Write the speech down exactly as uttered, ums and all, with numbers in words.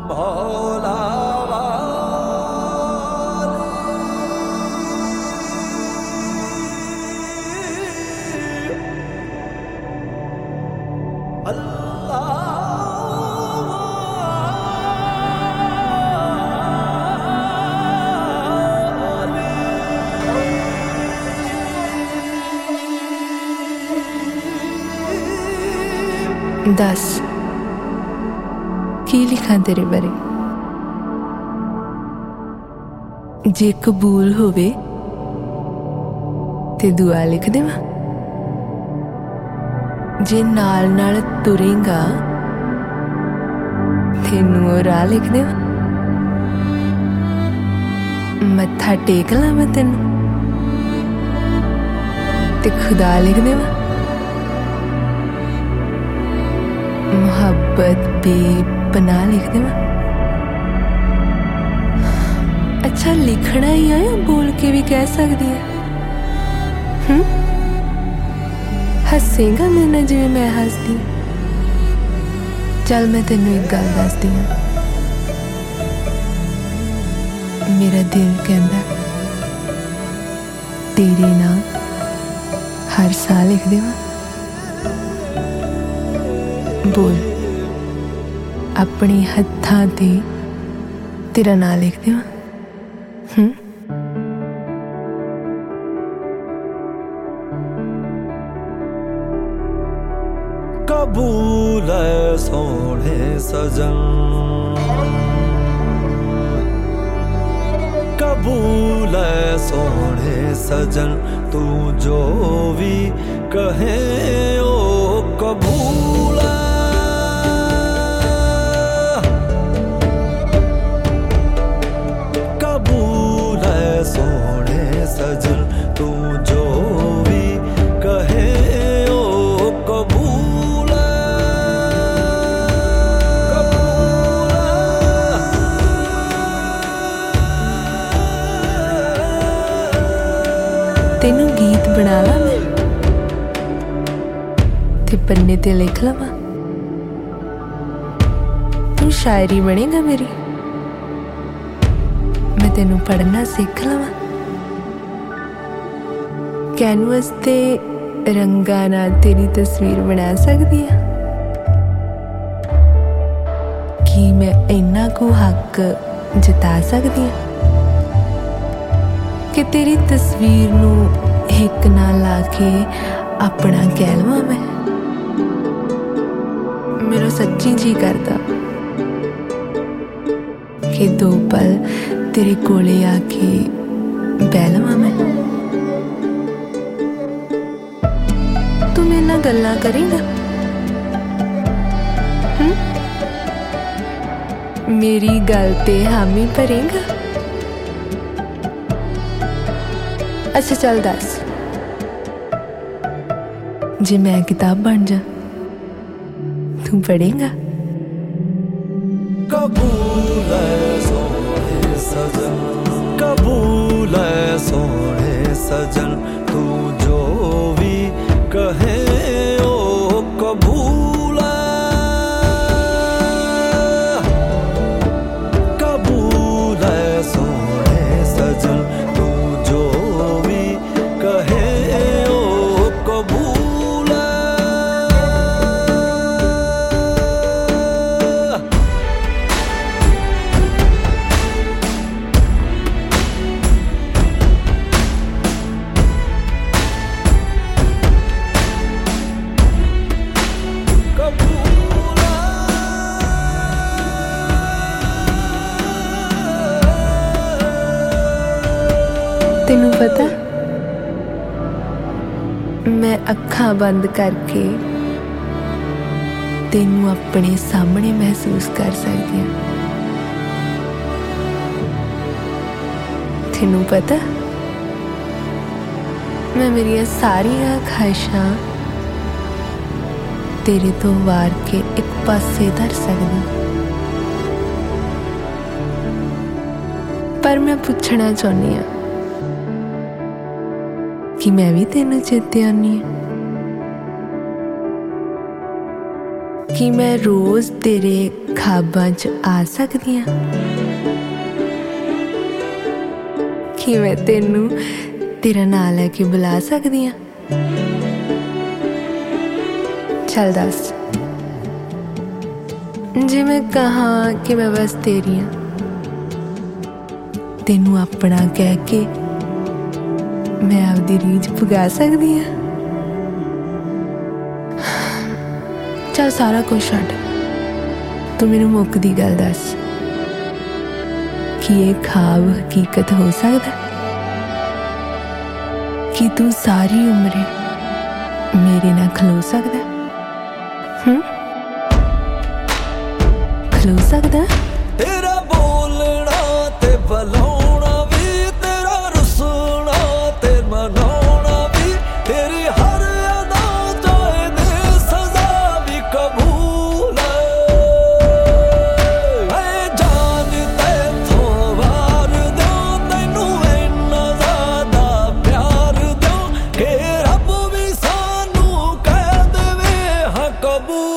भोला दस की लिखा तेरे बारे। जे कबूल होवे ते दुआ लिख देवां, जे नाल नाल तुरेंगा तेनू राह लिख देवां, मत्था टेक ला मैं तेनू ते खुदा लिख देवां, मोहब्बत बेपनाह लिख देवां। अच्छा लिखना ही है या बोल के भी कह सकती है? हम्म हसेगा मेरे नाल जिवें मैं हसदी? चल मैं तेनू एक गल दसदी हां, मेरा दिल कहंदा तेरे नाम हर साल लिख देवां। बोल अपने हत्थां ते तेरा नाम लिख देवां। हम्म कबूल है सोने सजन, कबूल है सोने सजन, तू जो भी कहे ओ कबूल है। कबूल है सोने सजन, तू जो भी कहे ओ कबूल है, कबूल है। तेनू गीत बना ला मैं ते पन्ने ते लिख लवां, तू शायरी बनेगा मेरी, मैं तेनू पढ़ना सीख लवां, कैनवस ते रंगां नाल तेरी तस्वीर बना सकदी हां। कि मैं इन्ना को हक जता सकदी हां कि तेरी तस्वीर नू हिक नाल ला के अपना कह लवां मैं। मेरा सच्ची जी करदा कि दो पल तेरे कोले आके बह लवां मैं। तू मेरे नाल गल्लां करेगा? हम्म मेरी गल ते हामी भरेगा? अच्छा चल दस, जे मैं किताब बन जा तू पढ़ेगा? कबूल है सोने सजन, कबूल है सोने सजन, तू जो भी कहे ओ कबूल है। कबूल है सोने सजन, तू जो भी कहे ओ कबूल है। तेनू पता मैं अखां बंद करके तेनू अपने सामने महसूस कर सकती हूँ। तेनू पता मैं मेरिया सारिया ख्वाहिशां तेरे तो वार के एक पासे धर सकदी, पर मैं पूछना चाहनी हाँ कि मैं भी तेनू चेते आनी है कि मैं रोज तेरे ख्वाबां च आ सकदी हां, कि मैं तेनू तेरा नाम लैके बुला सकदी हां? चल दस, जे मैं कहा कि मैं बस तेरी हां, तेनू अपना कह के मैं आपदी रीझ पुगा सकदी हां? चल सारा कुछ छड्ड, तू मैनू मुक्कदी गल दस कि ये ख्वाब हकीकत हो सकदा कि तू सारी उम्र मेरे नाल खलो सकदा? हूं खलो सकदा? तेरा बोलना ते बुलाना भी, तेरा रुसना ते मनाना भी, तेरी हर अदा चाहे दे सजा भी कबूल है। जान तैथों वार दियां, तैनू इन्ना ज़्यादा प्यार दियां कि रब भी सानू कह देवे हाँ कबूल।